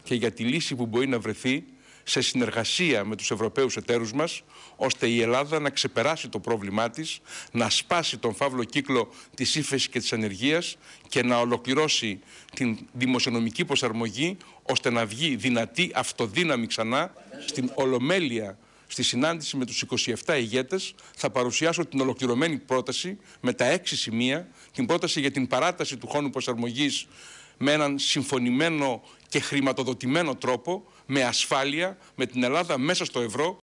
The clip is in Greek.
και για τη λύση που μπορεί να βρεθεί σε συνεργασία με τους Ευρωπαίους εταίρους μας, ώστε η Ελλάδα να ξεπεράσει το πρόβλημά της, να σπάσει τον φαύλο κύκλο της ύφεσης και της ανεργίας και να ολοκληρώσει την δημοσιονομική προσαρμογή, ώστε να βγει δυνατή, αυτοδύναμη ξανά στην Ολομέλεια. Στη συνάντηση με τους 27 ηγέτες θα παρουσιάσω την ολοκληρωμένη πρόταση με τα 6 σημεία, την πρόταση για την παράταση του χρόνου προσαρμογής με έναν συμφωνημένο και χρηματοδοτημένο τρόπο, με ασφάλεια, με την Ελλάδα μέσα στο ευρώ